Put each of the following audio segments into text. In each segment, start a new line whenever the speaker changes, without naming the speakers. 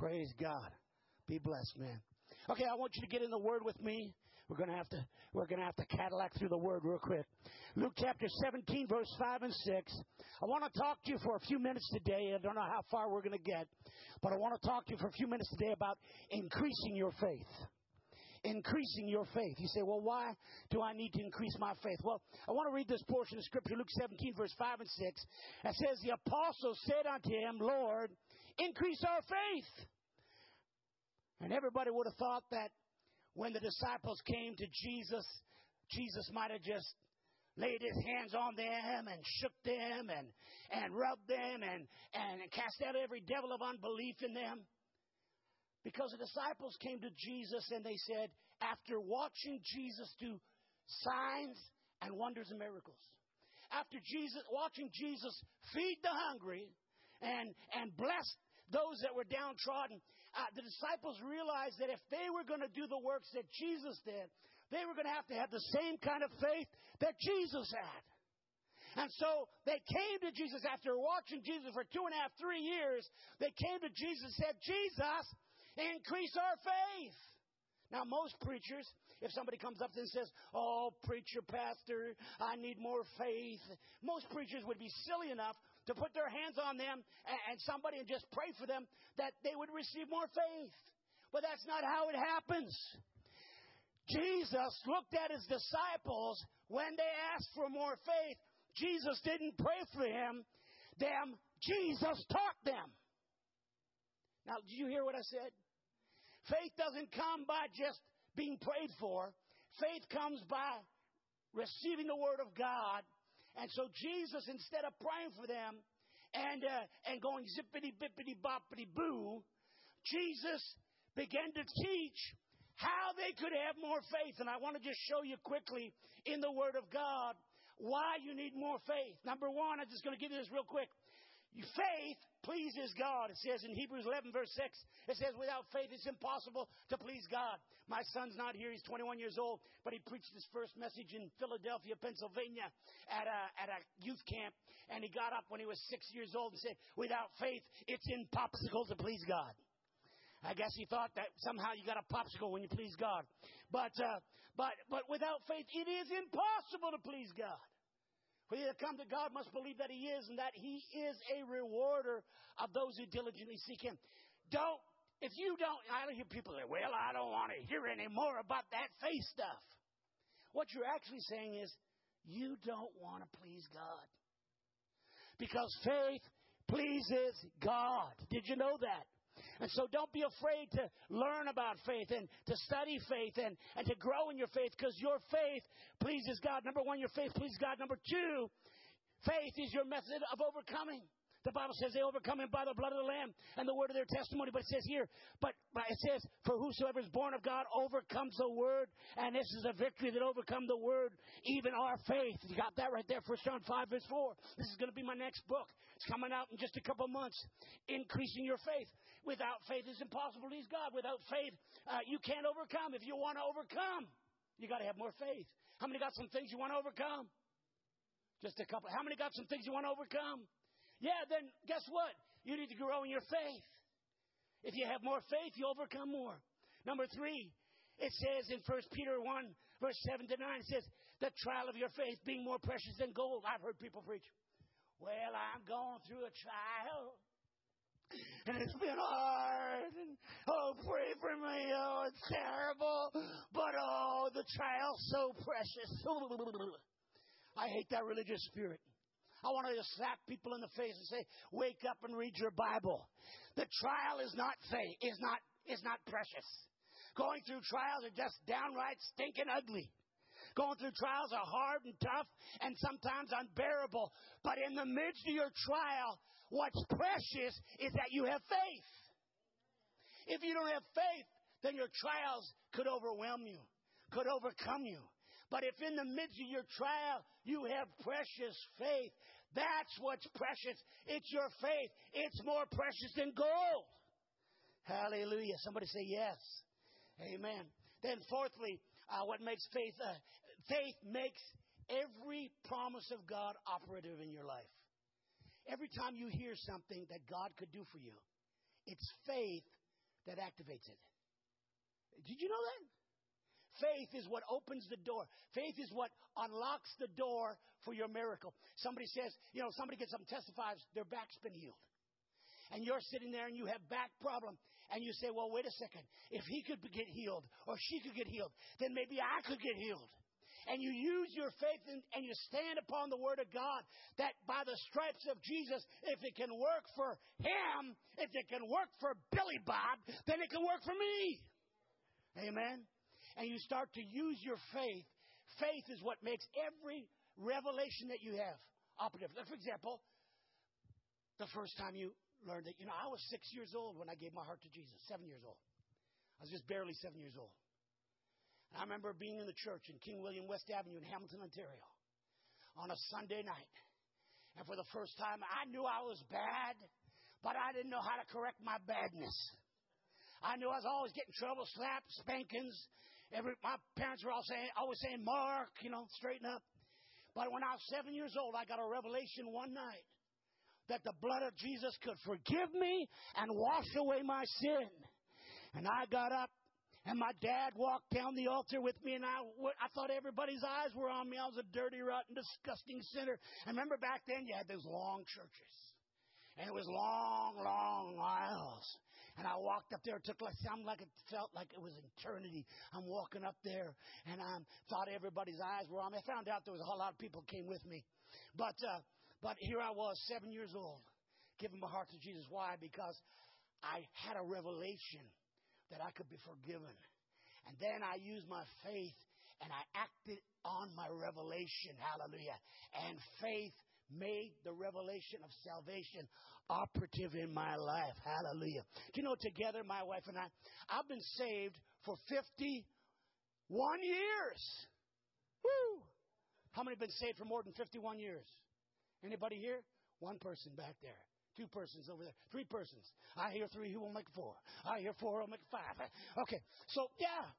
Praise God. Be blessed, man. Okay, I want you to get in the Word with me. We're gonna have to Cadillac through the Word real quick. Luke chapter 17, verse 5 and 6. I want to talk to you for a few minutes today. I don't know how far we're gonna get, but I want to talk to you for a few minutes today about increasing your faith. Increasing your faith. You say, well, why do I need to increase my faith? Well, I want to read this portion of Scripture, Luke 17, verse 5 and 6. It says, the apostle said unto him, Lord, increase our faith. And everybody would have thought that when the disciples came to Jesus, Jesus might have just laid his hands on them and shook them and rubbed them and cast out every devil of unbelief in them. Because the disciples came to Jesus and they said, after watching Jesus do signs and wonders and miracles, after watching Jesus feed the hungry and bless those that were downtrodden, the disciples realized that if they were going to do the works that Jesus did, they were going to have the same kind of faith that Jesus had. And so they came to Jesus after watching Jesus for 2.5, 3 years. They came to Jesus and said, Jesus, increase our faith. Now, most preachers, if somebody comes up and says, oh, preacher, pastor, I need more faith, most preachers would be silly enough to put their hands on them and somebody and just pray for them that they would receive more faith. But that's not how it happens. Jesus looked at his disciples when they asked for more faith. Jesus didn't pray for them. Jesus taught them. Now, did you hear what I said? Faith doesn't come by just being prayed for. Faith comes by receiving the Word of God. And so Jesus, instead of praying for them and going zippity bippity boppity boo, Jesus began to teach how they could have more faith. And I want to just show you quickly in the Word of God why you need more faith. Number one, I'm just going to give you this real quick. Faith pleases God. It says in Hebrews 11, verse 6, it says, without faith, it's impossible to please God. My son's not here. He's 21 years old, but he preached his first message in Philadelphia, Pennsylvania at a youth camp. And he got up when he was 6 years old and said, without faith, it's impossible to please God. I guess he thought that somehow you got a popsicle when you please God. But without faith, it is impossible to please God. For you to come to God must believe that He is and that He is a rewarder of those who diligently seek Him. I hear people say, well, I don't want to hear any more about that faith stuff. What you're actually saying is, you don't want to please God. Because faith pleases God. Did you know that? And so don't be afraid to learn about faith and to study faith and to grow in your faith, because your faith pleases God. Number one, your faith pleases God. Number two, faith is your method of overcoming. The Bible says they overcome Him by the blood of the Lamb and the word of their testimony. But it says here, but it says, for whosoever is born of God overcomes the word. And this is a victory that overcomes the word, even our faith. You got that right there, 1 John 5, verse 4. This is going to be my next book. It's coming out in just a couple of months. Increasing your faith. Without faith, it's impossible to please God. Without faith, you can't overcome. If you want to overcome, you got to have more faith. How many got some things you want to overcome? Just a couple. How many got some things you want to overcome? Yeah, then guess what? You need to grow in your faith. If you have more faith, you overcome more. Number three, it says in 1 Peter 1, verse 7 to 9, it says, the trial of your faith being more precious than gold. I've heard people preach, well, I'm going through a trial, and it's been hard, and oh, pray for me, oh, it's terrible, but oh, the trial's so precious. I hate that religious spirit. I want to just slap people in the face and say, wake up and read your Bible. The trial is not faith, is not precious. Going through trials are just downright stinking ugly. Going through trials are hard and tough and sometimes unbearable. But in the midst of your trial, what's precious is that you have faith. If you don't have faith, then your trials could overwhelm you, could overcome you. But if in the midst of your trial you have precious faith, that's what's precious. It's your faith. It's more precious than gold. Hallelujah. Somebody say yes. Amen. Then fourthly, what makes faith makes every promise of God operative in your life. Every time you hear something that God could do for you, it's faith that activates it. Did you know that? Faith is what opens the door. Faith is what unlocks the door for your miracle. Somebody says, somebody gets up and testifies, their back's been healed. And you're sitting there and you have back problem. And you say, well, wait a second. If he could get healed or she could get healed, then maybe I could get healed. And you use your faith and you stand upon the word of God that by the stripes of Jesus, if it can work for him, if it can work for Billy Bob, then it can work for me. Amen. And you start to use your faith. Faith is what makes every revelation that you have operative. For example, the first time you learned that, I was 6 years old when I gave my heart to Jesus, 7 years old. I was just barely 7 years old. And I remember being in the church in King William West Avenue in Hamilton, Ontario on a Sunday night. And for the first time, I knew I was bad, but I didn't know how to correct my badness. I knew I was always getting trouble, slaps, spankings. My parents were always saying, Mark, straighten up. But when I was 7 years old, I got a revelation one night that the blood of Jesus could forgive me and wash away my sin. And I got up, and my dad walked down the altar with me, and I thought everybody's eyes were on me. I was a dirty, rotten, disgusting sinner. And remember back then, you had those long churches. And it was long, long aisles. And I walked up there. It felt like it was eternity. I'm walking up there, and I thought everybody's eyes were on me. I found out there was a whole lot of people who came with me. But here I was, 7 years old, giving my heart to Jesus. Why? Because I had a revelation that I could be forgiven. And then I used my faith, and I acted on my revelation. Hallelujah. And faith made the revelation of salvation operative in my life. Hallelujah. Do you know, together, my wife and I've been saved for 51 years. Woo! How many have been saved for more than 51 years? Anybody here? One person back there. Two persons over there. Three persons. I hear three who will make four. I hear four who will make five. Okay. So,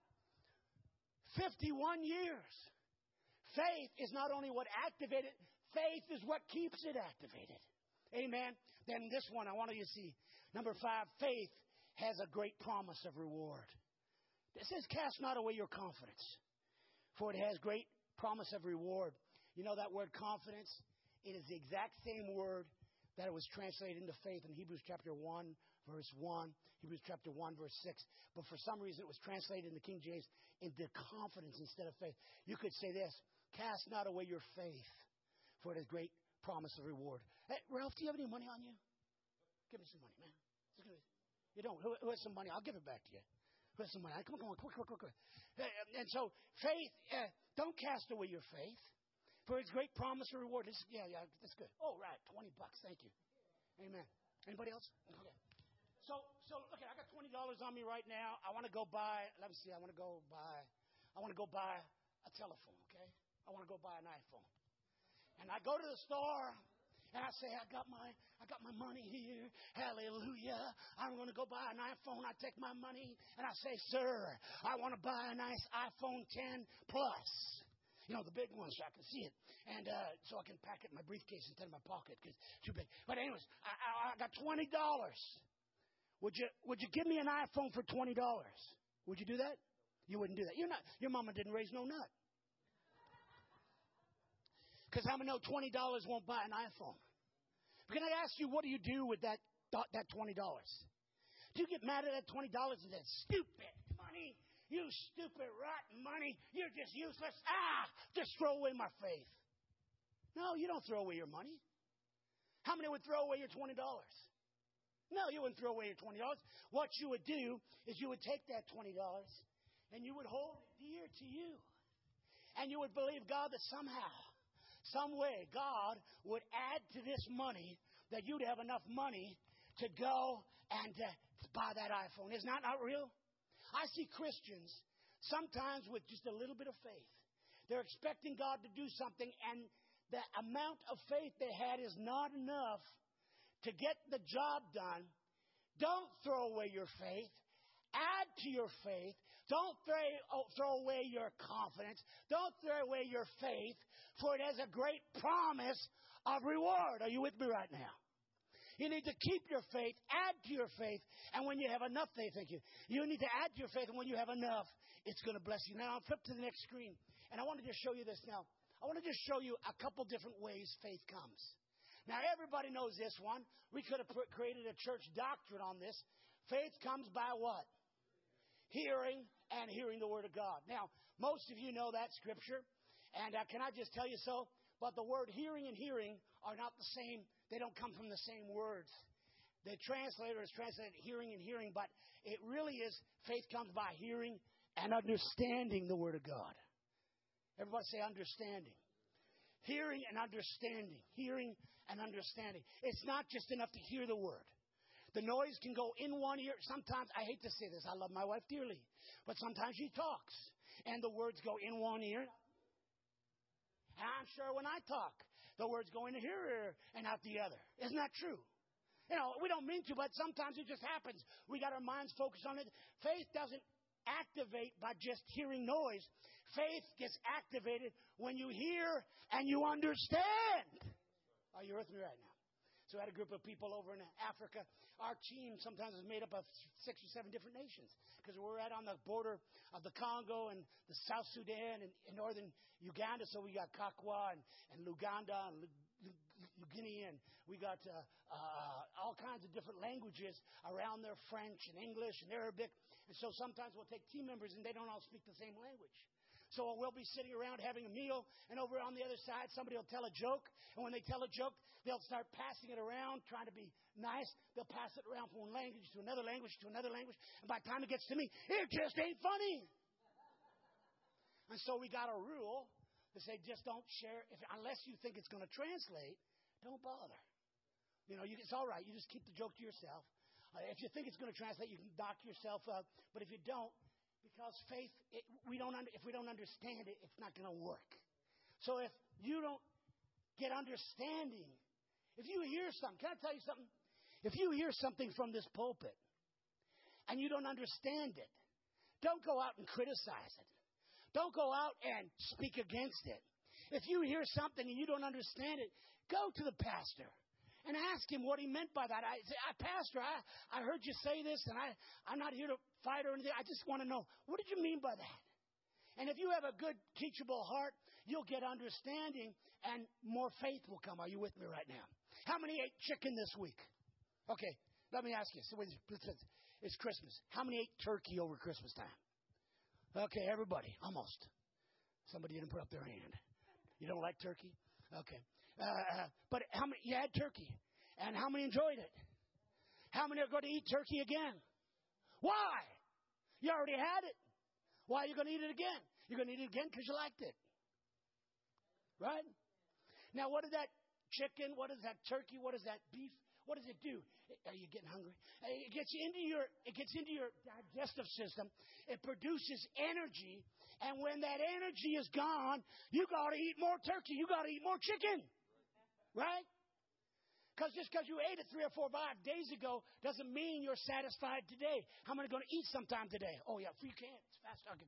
51 years. Faith is not only what activated, faith is what keeps it activated. Amen. Then this one, I want you to see. Number 5, faith has a great promise of reward. It says, cast not away your confidence, for it has great promise of reward. You know that word confidence? It is the exact same word that it was translated into faith in Hebrews chapter 1, verse 1, Hebrews chapter 1, verse 6. But for some reason, it was translated in the King James into confidence instead of faith. You could say this, cast not away your faith, for it has great promise of reward. Hey, Ralph, do you have any money on you? Give me some money, man. You don't. Who has some money? I'll give it back to you. Who has some money? Come on, quick. And so, faith, don't cast away your faith, for its great promise of reward. That's good. Oh, right, $20. Thank you. Amen. Anybody else? Okay. So look, I got $20 on me right now. I want to go buy. Let me see. I want to go buy a telephone. Okay. I want to go buy an iPhone. And I go to the store, and I say, I got my money here. Hallelujah. I'm going to go buy an iPhone. I take my money, and I say, sir, I want to buy a nice iPhone 10 Plus. The big one so I can see it. And so I can pack it in my briefcase instead of my pocket because it's too big. But anyways, I got $20. Would you give me an iPhone for $20? Would you do that? You wouldn't do that. Your mama didn't raise no nut. Because I know $20 won't buy an iPhone. But can I ask you, what do you do with that $20? Do you get mad at that $20 and say, stupid money, you stupid rotten money, you're just useless. Just throw away my faith. No, you don't throw away your money. How many would throw away your $20? No, you wouldn't throw away your $20. What you would do is you would take that $20 and you would hold it dear to you. And you would believe God that somehow, some way, God would add to this money that you'd have enough money to go and to buy that iPhone. Isn't that not real? I see Christians sometimes with just a little bit of faith. They're expecting God to do something, and the amount of faith they had is not enough to get the job done. Don't throw away your faith. Add to your faith. Don't throw away your confidence. Don't throw away your faith, for it has a great promise of reward. Are you with me right now? You need to keep your faith, add to your faith, and when you have enough faith, you need to add to your faith, and when you have enough, it's going to bless you. Now, I'll flip to the next screen, and I want to just show you this now. I want to just show you a couple different ways faith comes. Now, everybody knows this one. We could have created a church doctrine on this. Faith comes by what? Hearing, and hearing the Word of God. Now, most of you know that Scripture, and can I just tell you so? But the word hearing and hearing are not the same. They don't come from the same words. The translator is translated hearing and hearing, but it really is faith comes by hearing and understanding the Word of God. Everybody say understanding. Hearing and understanding. Hearing and understanding. It's not just enough to hear the Word. The noise can go in one ear. Sometimes, I hate to say this, I love my wife dearly, but sometimes she talks, and the words go in one ear. And I'm sure when I talk, the words go into her ear and out the other. Isn't that true? You know, we don't mean to, but sometimes it just happens. We got our minds focused on it. Faith doesn't activate by just hearing noise. Faith gets activated when you hear and you understand. Are you with me right now? So I had a group of people over in Africa. Our team sometimes is made up of 6 or 7 different nations because we're right on the border of the Congo and the South Sudan and northern Uganda. So we got Kakwa and Luganda and Guinea, and we got all kinds of different languages around there, French and English and Arabic. And so sometimes we'll take team members and they don't all speak the same language. So we'll be sitting around having a meal, and over on the other side, somebody will tell a joke. And when they tell a joke, they'll start passing it around, trying to be nice. They'll pass it around from one language to another language to another language. And by the time it gets to me, it just ain't funny. And so we got a rule that say just don't share. Unless you think it's going to translate, don't bother. You know, it's all right. You just keep the joke to yourself. If you think it's going to translate, you can knock yourself up. But if you don't, because faith, if we don't understand it, it's not going to work. So if you don't get understanding, if you hear something, can I tell you something? If you hear something from this pulpit and you don't understand it, don't go out and criticize it. Don't go out and speak against it. If you hear something and you don't understand it, go to the pastor and ask him what he meant by that. I say, Pastor, I heard you say this, and I'm not here to fight or anything. I just want to know, what did you mean by that? And if you have a good teachable heart, you'll get understanding, and more faith will come. Are you with me right now? How many ate chicken this week? Okay, let me ask you. So it's Christmas. How many ate turkey over Christmas time? Okay, everybody, almost. Somebody didn't put up their hand. You don't like turkey? Okay. But how many, you had turkey, and how many enjoyed it? How many are going to eat turkey again? Why? You already had it. Why are you going to eat it again? You're going to eat it again because you liked it. Right? Now, what is that chicken? What is that turkey? What is that beef? What does it do? Are you getting hungry? It gets into your digestive system. It produces energy. And when that energy is gone, you got to eat more turkey. You got to eat more chicken. Right? Because just because you ate it 3 or 4 or 5 days ago doesn't mean you're satisfied today. How many are going to eat sometime today? Oh, yeah, you can. It's fast talking.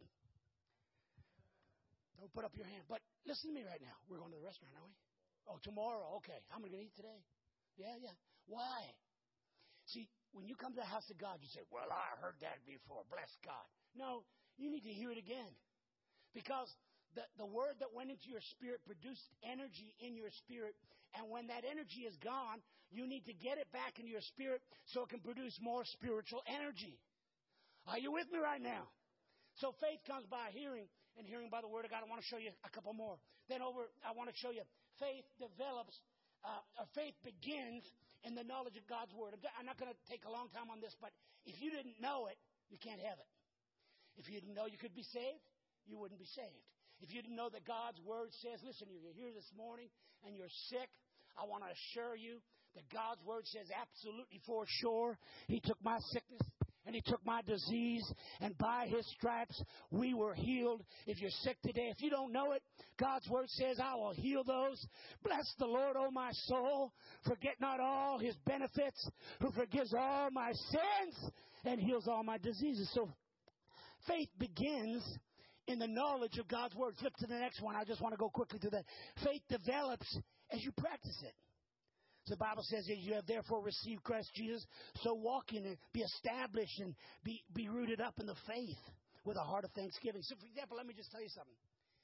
Don't put up your hand. But listen to me right now. We're going to the restaurant, aren't we? Oh, tomorrow. Okay. How many are going to eat today? Yeah. Why? See, when you come to the house of God, you say, well, I heard that before. Bless God. No, you need to hear it again. Because the word that went into your spirit produced energy in your spirit. And when that energy is gone, you need to get it back into your spirit so it can produce more spiritual energy. Are you with me right now? So faith comes by hearing, and hearing by the word of God. I want to show you a couple more. Then I want to show you faith develops, faith begins in the knowledge of God's word. I'm not going to take a long time on this, but if you didn't know it, you can't have it. If you didn't know you could be saved, you wouldn't be saved. If you didn't know that God's word says, listen, you're here this morning and you're sick, I want to assure you that God's word says absolutely for sure, He took my sickness and He took my disease, and by His stripes we were healed. If you're sick today, if you don't know it, God's word says, I will heal those. Bless the Lord, O my soul. Forget not all His benefits, who forgives all my sins and heals all my diseases. So faith begins in the knowledge of God's word. Flip to the next one. I just want to go quickly to that. Faith develops as you practice it. The Bible says, as you have therefore received Christ Jesus, so walk in it, be established and be rooted up in the faith with a heart of thanksgiving. So, for example, let me just tell you something.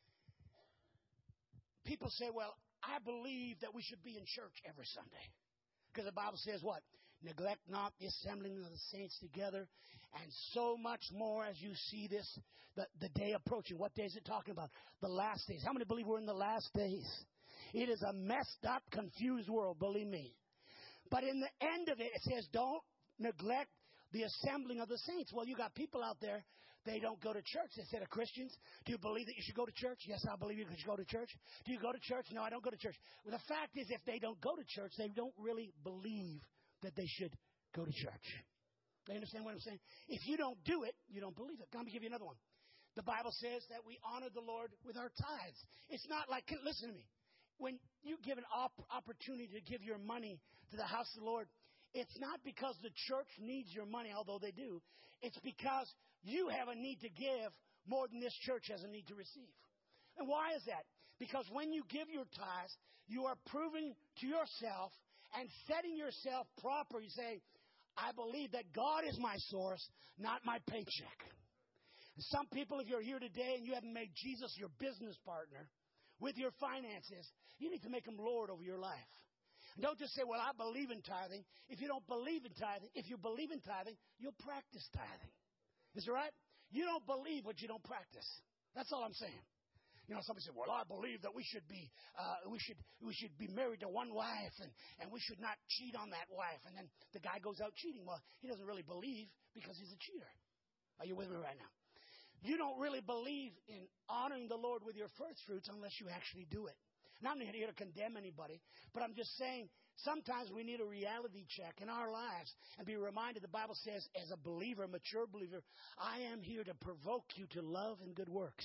People say, well, I believe that we should be in church every Sunday. Because the Bible says what? Neglect not the assembling of the saints together, and so much more as you see this, the day approaching. What day is it talking about? The last days. How many believe we're in the last days? It is a messed up, confused world, believe me. But in the end of it, it says, don't neglect the assembling of the saints. Well, you got people out there, they don't go to church. They say to Christians, do you believe that you should go to church? Yes, I believe you should go to church. Do you go to church? No, I don't go to church. Well, the fact is, if they don't go to church, they don't really believe that they should go to church. You understand what I'm saying? If you don't do it, you don't believe it. Let me give you another one. The Bible says that we honor the Lord with our tithes. It's not like, listen to me. When you give an opportunity to give your money to the house of the Lord, it's not because the church needs your money, although they do. It's because you have a need to give more than this church has a need to receive. And why is that? Because when you give your tithes, you are proving to yourself and setting yourself proper. You say, I believe that God is my source, not my paycheck. And some people, if you're here today and you haven't made Jesus your business partner with your finances, you need to make him Lord over your life. And don't just say, well, I believe in tithing. If you don't believe in tithing, if you believe in tithing, you'll practice tithing. Is that right? You don't believe what you don't practice. That's all I'm saying. You know, somebody said, well, I believe that we should be married to one wife and we should not cheat on that wife. And then the guy goes out cheating. Well, he doesn't really believe because he's a cheater. Are you with me right now? You don't really believe in honoring the Lord with your first fruits unless you actually do it. And I'm not here to condemn anybody, but I'm just saying sometimes we need a reality check in our lives and be reminded. The Bible says, as a believer, a mature believer, I am here to provoke you to love and good works.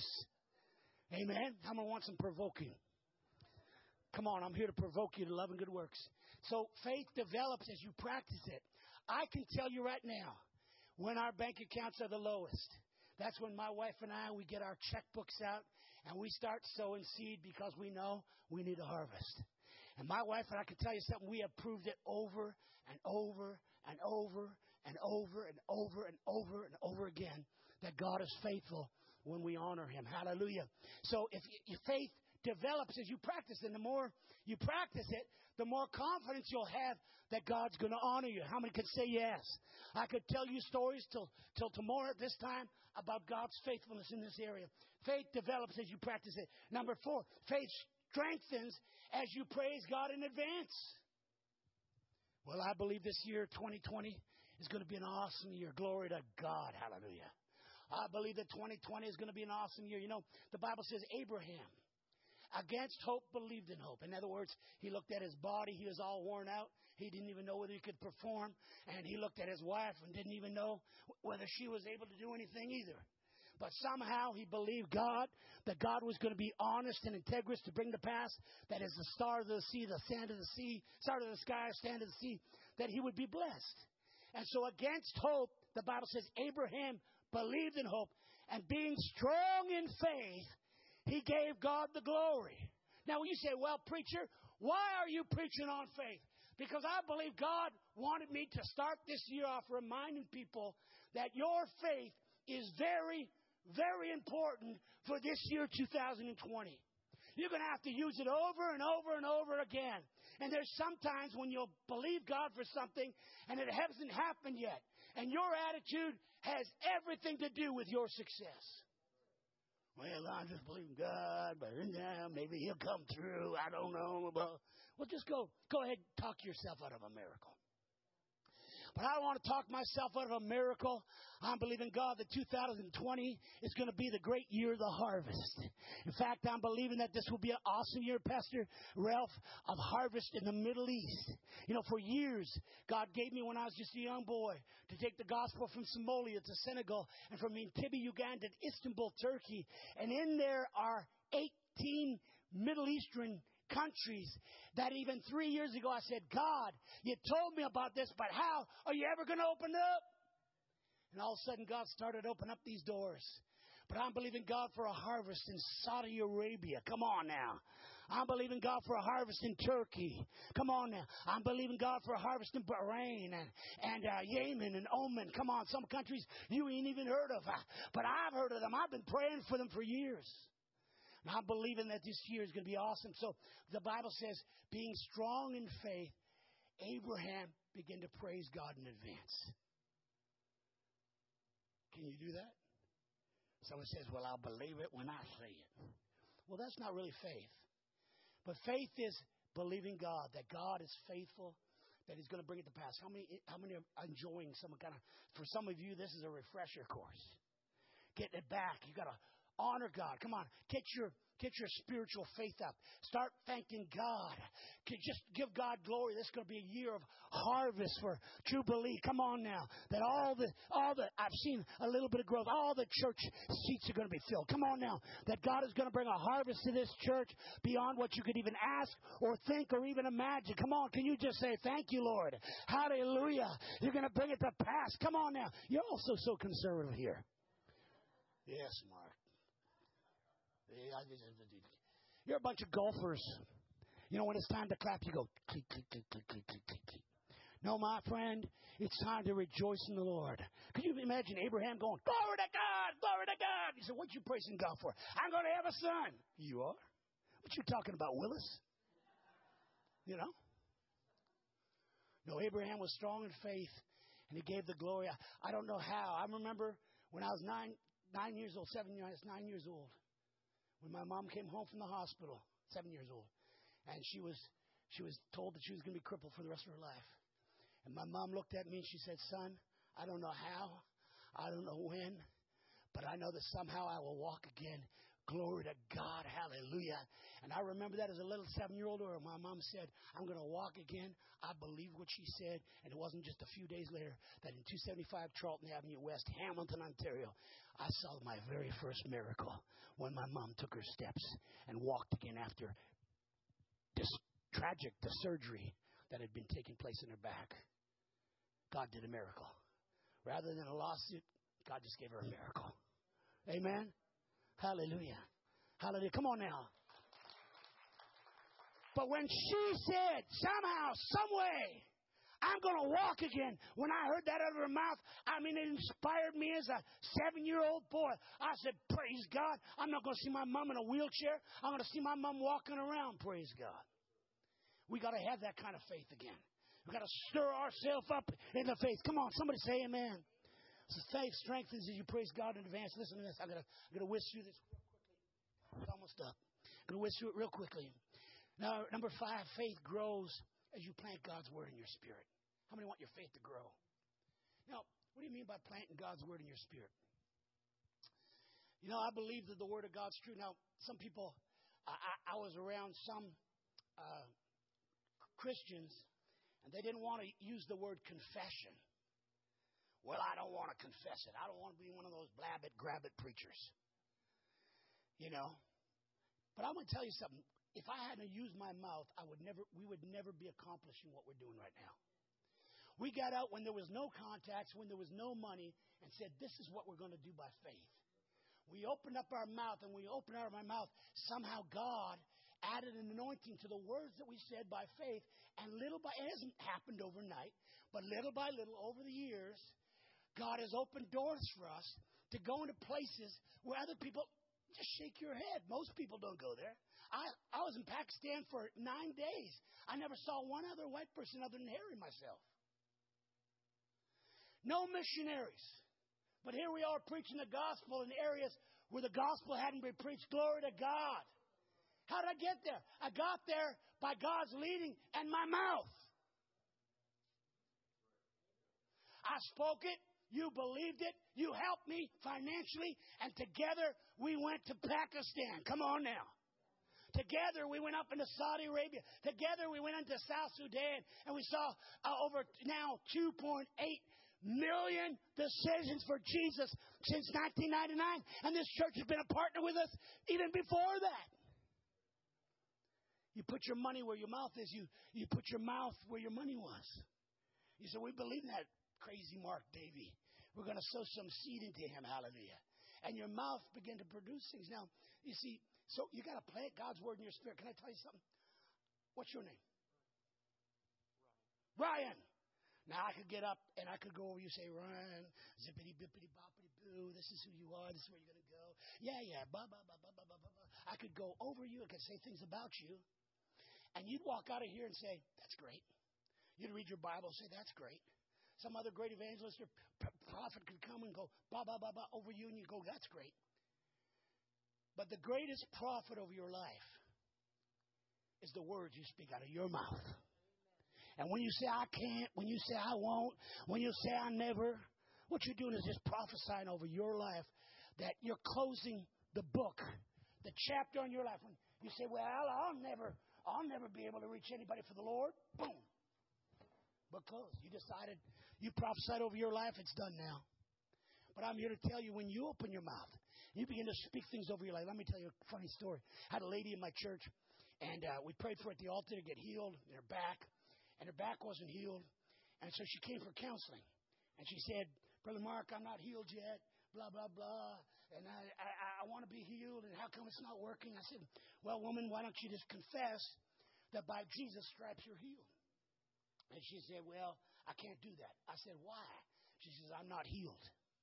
Amen? How many want some provoking? Come on, I'm here to provoke you to love and good works. So faith develops as you practice it. I can tell you right now, when our bank accounts are the lowest, that's when my wife and I, we get our checkbooks out and we start sowing seed because we know we need a harvest. And my wife and I can tell you something, we have proved it over and over and over and over and over and over and over again that God is faithful when we honor him. Hallelujah. So if your faith develops as you practice, and the more you practice it, the more confidence you'll have that God's going to honor you. How many could say yes? I could tell you stories till tomorrow at this time about God's faithfulness in this area. Faith develops as you practice it. Number 4, faith strengthens as you praise God in advance. Well, I believe this year, 2020, is going to be an awesome year. Glory to God. Hallelujah. I believe that 2020 is going to be an awesome year. You know, the Bible says Abraham, against hope, believed in hope. In other words, he looked at his body. He was all worn out. He didn't even know whether he could perform. And he looked at his wife and didn't even know whether she was able to do anything either. But somehow he believed God, that God was going to be honest and integrous to bring to pass, that as the star of the sea, the sand of the sea, star of the sky, sand of the sea, that he would be blessed. And so against hope, the Bible says Abraham believed in hope, and being strong in faith, he gave God the glory. Now, when you say, well, preacher, why are you preaching on faith? Because I believe God wanted me to start this year off reminding people that your faith is very, very important for this year, 2020. You're going to have to use it over and over and over again. And there's sometimes when you'll believe God for something and it hasn't happened yet. And your attitude has everything to do with your success. Well, I just believe in God, but maybe he'll come through. I don't know. Well, just go ahead and talk yourself out of a miracle. But I don't want to talk myself out of a miracle. I'm believing God that 2020 is going to be the great year of the harvest. In fact, I'm believing that this will be an awesome year, Pastor Ralph, of harvest in the Middle East. You know, for years, God gave me when I was just a young boy to take the gospel from Somalia to Senegal and from Entebbe, Uganda to Istanbul, Turkey. And in there are 18 Middle Eastern countries that even 3 years ago I said, God, you told me about this, but how are you ever going to open it up? And all of a sudden God started opening up these doors. But I'm believing God for a harvest in Saudi Arabia. Come on now. I'm believing God for a harvest in Turkey. Come on now. I'm believing God for a harvest in Bahrain and Yemen and Oman. Come on, some countries you ain't even heard of. But I've heard of them. I've been praying for them for years. And I'm believing that this year is going to be awesome. So the Bible says, being strong in faith, Abraham began to praise God in advance. Can you do that? Someone says, well, I'll believe it when I say it. Well, that's not really faith. But faith is believing God, that God is faithful, that He's going to bring it to pass. How many are enjoying some kind of, for some of you, this is a refresher course. Getting it back. You got to honor God. Come on, get your spiritual faith up. Start thanking God. Just give God glory. This is going to be a year of harvest for Jubilee. Come on now. That all the I've seen a little bit of growth. All the church seats are going to be filled. Come on now. That God is going to bring a harvest to this church beyond what you could even ask or think or even imagine. Come on, can you just say thank you, Lord? Hallelujah. You're going to bring it to pass. Come on now. You're also so conservative here. Yes, Mark. You're a bunch of golfers. You know, when it's time to clap, you go click, click, click, click, click, click, click, click. No, my friend, it's time to rejoice in the Lord. Could you imagine Abraham going, glory to God, glory to God? He said, what you praising God for? I'm going to have a son. You are? What you talking about, Willis? You know? No, Abraham was strong in faith, and he gave the glory. I don't know how. I remember when I was 9 years old, 9 years old. When my mom came home from the hospital, 7 years old, and she was told that she was going to be crippled for the rest of her life. And my mom looked at me and she said, son, I don't know how, I don't know when, but I know that somehow I will walk again. Glory to God, hallelujah. And I remember that as a little 7-year-old, where my mom said, I'm going to walk again. I believed what she said, and it wasn't just a few days later that in 275 Charlton Avenue West, Hamilton, Ontario, I saw my very first miracle when my mom took her steps and walked again after this tragic, the surgery that had been taking place in her back. God did a miracle. Rather than a lawsuit, God just gave her a miracle. Amen? Hallelujah. Hallelujah. Come on now. But when she said, somehow, some way, I'm going to walk again. When I heard that out of her mouth, I mean, it inspired me as a 7-year-old boy. I said, praise God. I'm not going to see my mom in a wheelchair. I'm going to see my mom walking around. Praise God. We got to have that kind of faith again. We got to stir ourselves up in the faith. Come on, somebody say amen. So faith strengthens as you praise God in advance. Listen to this. I'm gonna whisk through this real quickly. It's almost up. I'm gonna whisk through it real quickly. Now, number 5, faith grows as you plant God's word in your spirit. How many want your faith to grow? Now, what do you mean by planting God's word in your spirit? You know, I believe that the word of God's true. Now, some people, I was around some Christians, and they didn't want to use the word confession. Well, I don't want to confess it. I don't want to be one of those blab it, grab it preachers. You know? But I'm going to tell you something. If I hadn't used my mouth, we would never be accomplishing what we're doing right now. We got out when there was no contacts, when there was no money, and said, this is what we're going to do by faith. We opened up our mouth, and when we opened up our mouth, somehow God added an anointing to the words that we said by faith, and it hasn't happened overnight, but little by little over the years, God has opened doors for us to go into places where other people just shake your head. Most people don't go there. I was in Pakistan for 9 days. I never saw one other white person other than Harry myself. No missionaries. But here we are preaching the gospel in areas where the gospel hadn't been preached. Glory to God. How did I get there? I got there by God's leading and my mouth. I spoke it. You believed it. You helped me financially. And together we went to Pakistan. Come on now. Together we went up into Saudi Arabia. Together we went into South Sudan. And we saw over now 2.8 million decisions for Jesus since 1999. And this church has been a partner with us even before that. You put your money where your mouth is. You put your mouth where your money was. You said, we believe in that crazy Mark Davy. We're going to sow some seed into him. Hallelujah. And your mouth began to produce things. Now, You see, so you got to plant God's word in your spirit. Can I tell you something? What's your name? Ryan. Now, I could get up and I could go over you and say, Ryan, zippity, bippity, boppity, boo, this is who you are, this is where you're going to go. Yeah, blah, blah, blah, blah, blah, blah, blah. I could go over you, I could say things about you, and you'd walk out of here and say, that's great. You'd read your Bible and say, that's great. Some other great evangelist or prophet could come and go, blah, blah, blah, blah, over you, and you go, that's great. But the greatest prophet over your life is the words you speak out of your mouth. And when you say, I can't, when you say, I won't, when you say, I never, what you're doing is just prophesying over your life that you're closing the book, the chapter on your life. When you say, well, I'll never be able to reach anybody for the Lord. Boom. Book closed. You decided, you prophesied over your life, it's done now. But I'm here to tell you, when you open your mouth, you begin to speak things over your life. Let me tell you a funny story. I had a lady in my church, and we prayed for her at the altar to get healed in her back. And her back wasn't healed. And so she came for counseling. And she said, Brother Mark, I'm not healed yet, blah, blah, blah. And I want to be healed, and how come it's not working? I said, well, woman, why don't you just confess that by Jesus' stripes you're healed? And she said, well, I can't do that. I said, why? She says, I'm not healed.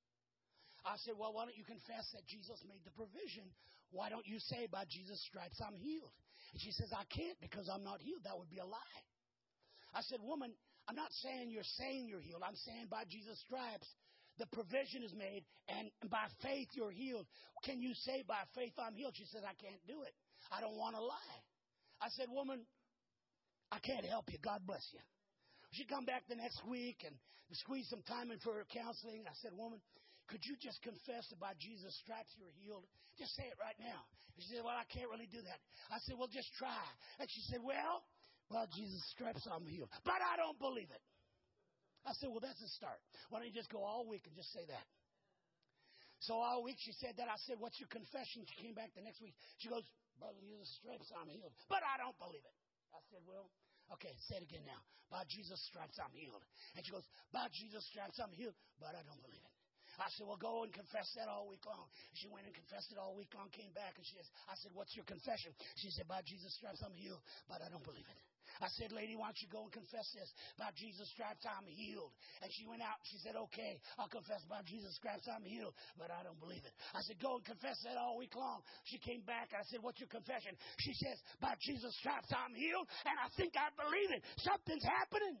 I said, well, why don't you confess that Jesus made the provision? Why don't you say by Jesus' stripes I'm healed? And she says, I can't because I'm not healed. That would be a lie. I said, woman, I'm not saying you're healed. I'm saying by Jesus' stripes, the provision is made, and by faith you're healed. Can you say by faith I'm healed? She says, I can't do it. I don't want to lie. I said, woman, I can't help you. God bless you. She come back the next week and squeeze some time in for her counseling. I said, woman, could you just confess that by Jesus' stripes you're healed? Just say it right now. And she said, well, I can't really do that. I said, well, just try. And she said, well, by Jesus' stripes I'm healed. But I don't believe it. I said, well, that's a start. Why don't you just go all week and just say that? So all week she said that. I said, what's your confession? She came back the next week. She goes, by Jesus' stripes I'm healed. But I don't believe it. I said, well, okay, say it again now. By Jesus' stripes I'm healed. And she goes, by Jesus' stripes I'm healed. But I don't believe it. I said, well, go and confess that all week long. She went and confessed it all week long, came back, and I said, what's your confession? She said, by Jesus' stripes I'm healed, but I don't believe it. I said, lady, why don't you go and confess this? By Jesus' stripes I'm healed. And she went out, she said, okay, I'll confess by Jesus' stripes I'm healed, but I don't believe it. I said, go and confess that all week long. She came back, and I said, what's your confession? She says, by Jesus' stripes I'm healed, and I think I believe it. Something's happening.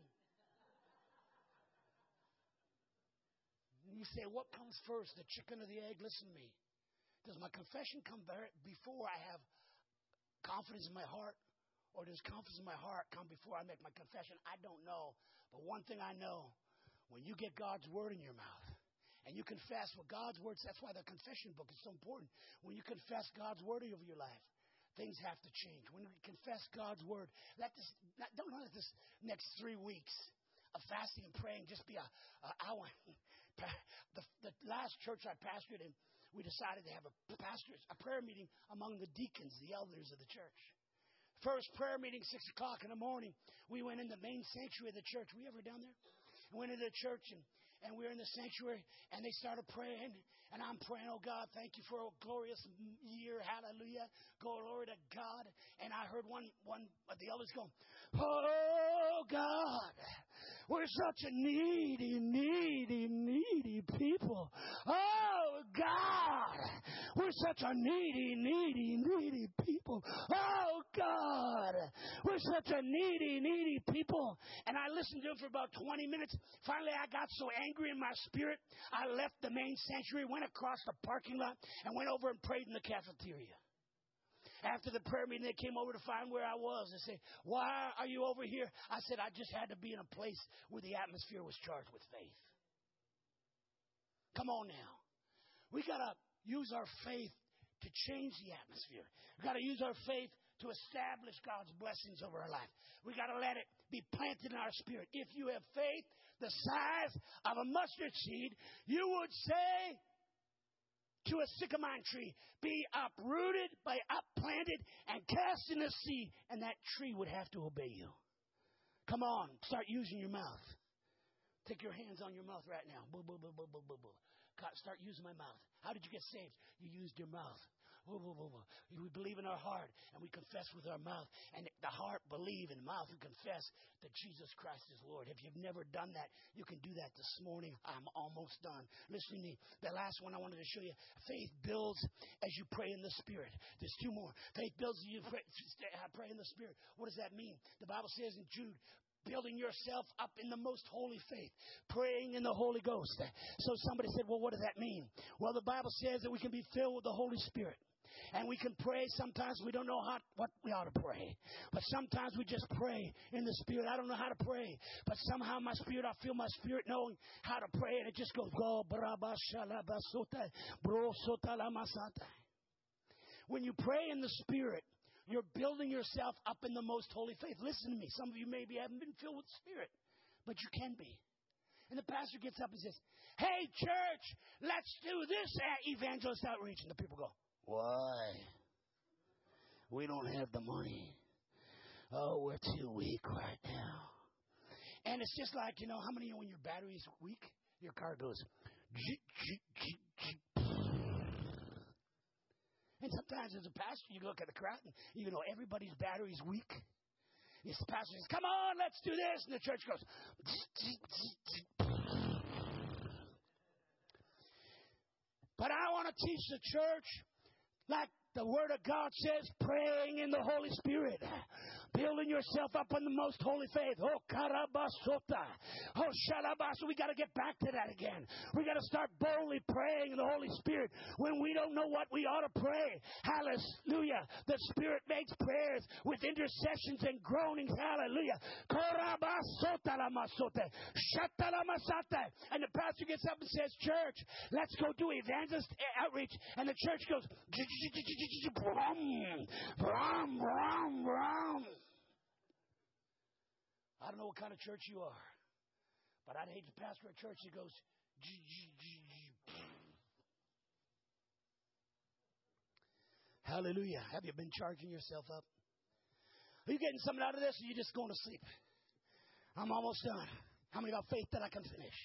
You say, what comes first, the chicken or the egg? Listen to me. Does my confession come before I have confidence in my heart? Or does confidence in my heart come before I make my confession? I don't know. But one thing I know, when you get God's word in your mouth, and you confess what God's word says, that's why the confession book is so important. When you confess God's word over your life, things have to change. When you confess God's word, don't let this next 3 weeks of fasting and praying just be a hour. The last church I pastored in, we decided to have a prayer meeting among the deacons, the elders of the church. First prayer meeting, 6 o'clock in the morning. We went in the main sanctuary of the church. Were you ever down there? We went into the church and we were in the sanctuary and they started praying. And I'm praying, oh God, thank you for a glorious year. Hallelujah. Glory to God. And I heard one of the elders go, oh God, we're such a needy people. Oh God, we're such a needy people. Oh God, we're such a needy people. And I listened to him for about 20 minutes. Finally, I got so angry in my spirit, I left the main sanctuary, went across the parking lot, and went over and prayed in the cafeteria. After the prayer meeting, they came over to find where I was. They said, why are you over here? I said, I just had to be in a place where the atmosphere was charged with faith. Come on now. We got to use our faith to change the atmosphere. We got to use our faith to establish God's blessings over our life. We got to let it be planted in our spirit. If you have faith the size of a mustard seed, you would say to a sycamore tree, be uprooted, be upplanted, and cast in the sea, and that tree would have to obey you. Come on, start using your mouth. Take your hands on your mouth right now. Boo, boo, boo, boo, boo, boo, boo. God, start using my mouth. How did you get saved? You used your mouth. We believe in our heart and we confess with our mouth. And the heart believe and the mouth and confess that Jesus Christ is Lord. If you've never done that, you can do that this morning. I'm almost done. Listen to me. The last one I wanted to show you. Faith builds as you pray in the Spirit. There's two more. Faith builds as you pray in the Spirit. What does that mean? The Bible says in Jude, building yourself up in the most holy faith, praying in the Holy Ghost. So somebody said, well, what does that mean? Well, the Bible says that we can be filled with the Holy Spirit. And we can pray. Sometimes we don't know what we ought to pray. But sometimes we just pray in the Spirit. I don't know how to pray. But somehow I feel my spirit knowing how to pray. And it just goes, when you pray in the Spirit, you're building yourself up in the most holy faith. Listen to me. Some of you maybe haven't been filled with the Spirit, but you can be. And the pastor gets up and says, hey, church, let's do this evangelist outreach. And the people go, why? We don't have the money. Oh, we're too weak right now. And it's just like, how many of you, when your battery is weak, your car goes, and sometimes as a pastor, you look at the crowd and everybody's battery's weak. The pastor says, come on, let's do this. And the church goes, but I want to teach the church like the Word of God says, praying in the Holy Spirit, building yourself up in the most holy faith. Oh, karabasota. Oh, shalabasa. We got to get back to that again. We got to start boldly praying in the Holy Spirit when we don't know what we ought to pray. Hallelujah. The Spirit makes prayers with intercessions and groanings. Hallelujah. Korabasota lamasote. Shatalamasate. And the pastor gets up and says, church, let's go do evangelist outreach. And the church goes, brum, brum, brum, brum. I don't know what kind of church you are, but I'd hate to pastor a church that goes, hallelujah. Have you been charging yourself up? Are you getting something out of this, or are you just going to sleep? I'm almost done. How many got faith that I can finish?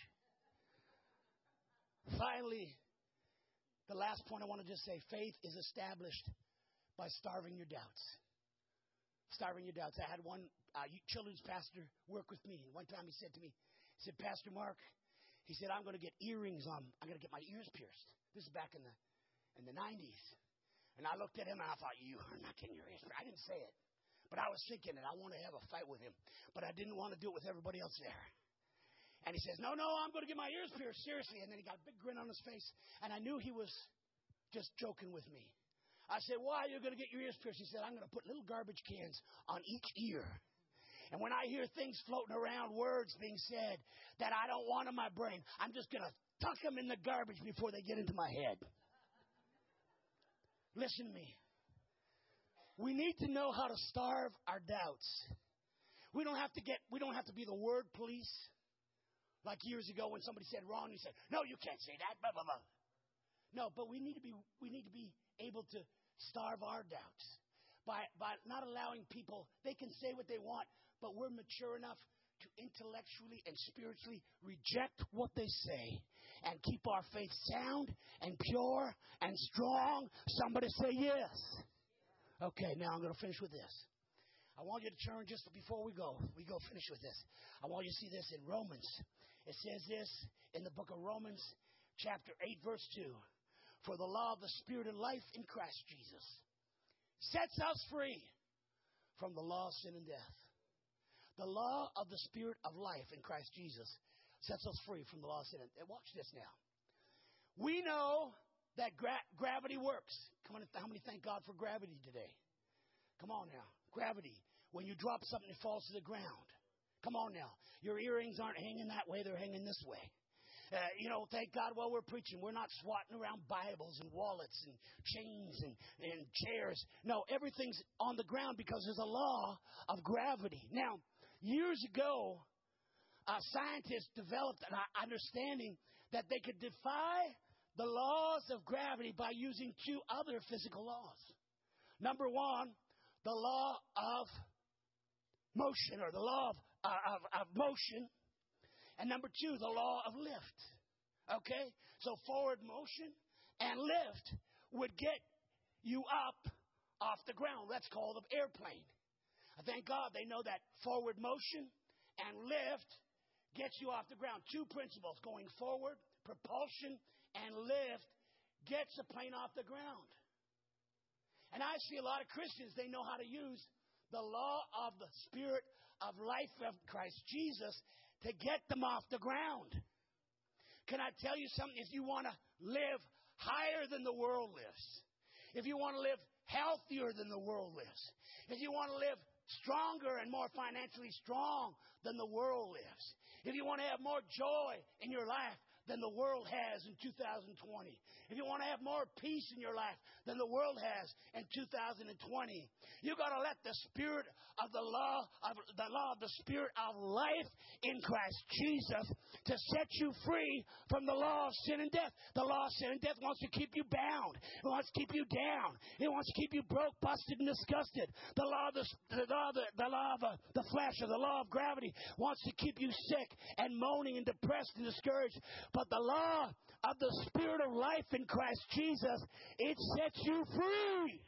Finally, the last point I want to just say, faith is established by starving your doubts. Starving your doubts. I had one children's pastor work with me. And one time he said to me, Pastor Mark, he said, I'm going to get earrings on. I'm going to get my ears pierced. This is back in the 90s. And I looked at him and I thought, you are not getting your ears pierced. I didn't say it. But I was thinking that I want to have a fight with him. But I didn't want to do it with everybody else there. And he says, no, I'm going to get my ears pierced, seriously. And then he got a big grin on his face. And I knew he was just joking with me. I said, why are you going to get your ears pierced? He said, I'm going to put little garbage cans on each ear. And when I hear things floating around, words being said that I don't want in my brain, I'm just going to tuck them in the garbage before they get into my head. Listen to me. We need to know how to starve our doubts. We don't have to be the word police. Like years ago when somebody said wrong, you said, no, you can't say that, blah, blah, blah. No, but we need to be able to starve our doubts by not allowing people, they can say what they want, but we're mature enough to intellectually and spiritually reject what they say and keep our faith sound and pure and strong. Somebody say yes. Okay, now I'm going to finish with this. I want you to turn just before we go finish with this. I want you to see this in Romans. It says this in the book of Romans, chapter 8, verse 2. For the law of the Spirit of life in Christ Jesus sets us free from the law of sin and death. The law of the Spirit of life in Christ Jesus sets us free from the law of sin and death. Watch this now. We know that gravity works. Come on, how many thank God for gravity today? Come on now. Gravity. When you drop something, it falls to the ground. Come on now. Your earrings aren't hanging that way. They're hanging this way. Thank God while we're preaching, we're not swatting around Bibles and wallets and chains and chairs. No, everything's on the ground because there's a law of gravity. Now, years ago, scientists developed an understanding that they could defy the laws of gravity by using two other physical laws. Number one, the law of motion, or the law of motion. And number two, the law of lift. Okay? So forward motion and lift would get you up off the ground. That's called an airplane. I thank God they know that forward motion and lift gets you off the ground. Two principles, going forward, propulsion, and lift gets a plane off the ground. And I see a lot of Christians, they know how to use the law of the Spirit of life of Christ Jesus to get them off the ground. Can I tell you something? If you want to live higher than the world lives, if you want to live healthier than the world lives, if you want to live stronger and more financially strong than the world lives, if you want to have more joy in your life than the world has in 2020, if you want to have more peace in your life than the world has in 2020, you got to let the Spirit of the law of the Spirit of life in Christ Jesus to set you free from the law of sin and death. The law of sin and death wants to keep you bound. It wants to keep you down. It wants to keep you broke, busted, and disgusted. The law of the flesh, or the law of gravity, wants to keep you sick and moaning and depressed and discouraged. But the law of the Spirit of life in Christ Jesus, it sets you free.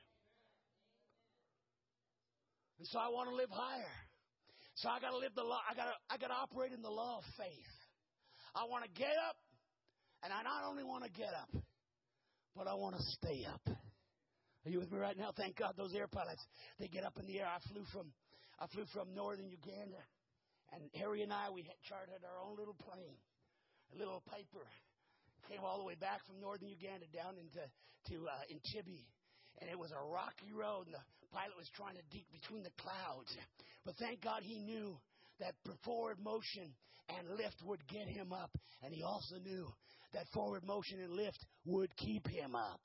And so I want to live higher. So I got to live the law. I got to operate in the law of faith. I want to get up, and I not only want to get up, but I want to stay up. Are you with me right now? Thank God those air pilots, they get up in the air. I flew from northern Uganda, and Harry and I, we had chartered our own little plane, a little Piper. Came all the way back from northern Uganda down into Entebbe. And it was a rocky road, and the pilot was trying to deke between the clouds. But thank God he knew that forward motion and lift would get him up. And he also knew that forward motion and lift would keep him up.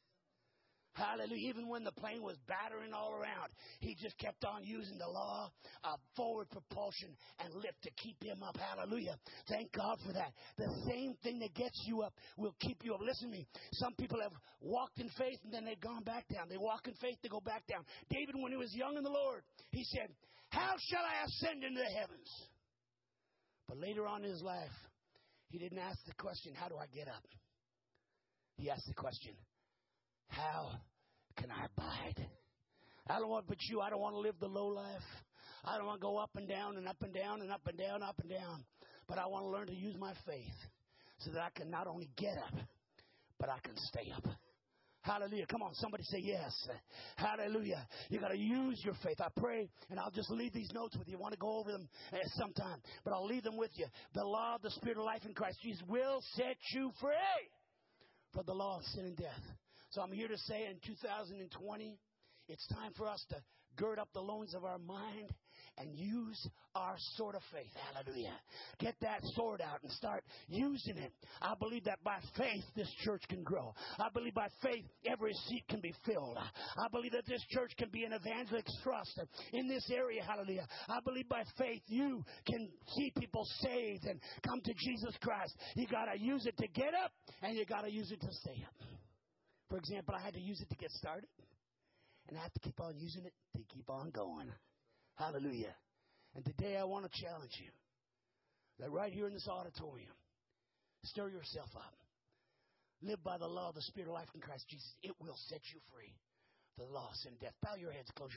Hallelujah. Even when the plane was battering all around, he just kept on using the law of forward propulsion and lift to keep him up. Hallelujah. Thank God for that. The same thing that gets you up will keep you up. Listen to me. Some people have walked in faith and then they've gone back down. They walk in faith, they go back down. David, when he was young in the Lord, he said, "How shall I ascend into the heavens?" But later on in his life, he didn't ask the question, "How do I get up?" He asked the question, "How can I abide?" I don't want, but you, I don't want to live the low life. I don't want to go up and down and up and down and up and down, up and down. But I want to learn to use my faith so that I can not only get up, but I can stay up. Hallelujah. Come on, somebody say yes. Hallelujah. You got to use your faith. I pray, and I'll just leave these notes with you. I want to go over them sometime, but I'll leave them with you. The law of the Spirit of life in Christ Jesus will set you free from the law of sin and death. So I'm here to say in 2020, it's time for us to gird up the loins of our mind and use our sword of faith. Hallelujah. Get that sword out and start using it. I believe that by faith this church can grow. I believe by faith every seat can be filled. I believe that this church can be an evangelic thrust in this area. Hallelujah. I believe by faith you can see people saved and come to Jesus Christ. You got to use it to get up, and you got to use it to stay up. For example, I had to use it to get started, and I have to keep on using it to keep on going. Hallelujah. And today I want to challenge you that right here in this auditorium, stir yourself up. Live by the law of the Spirit of life in Christ Jesus. It will set you free. The law of sin and death. Bow your heads, close your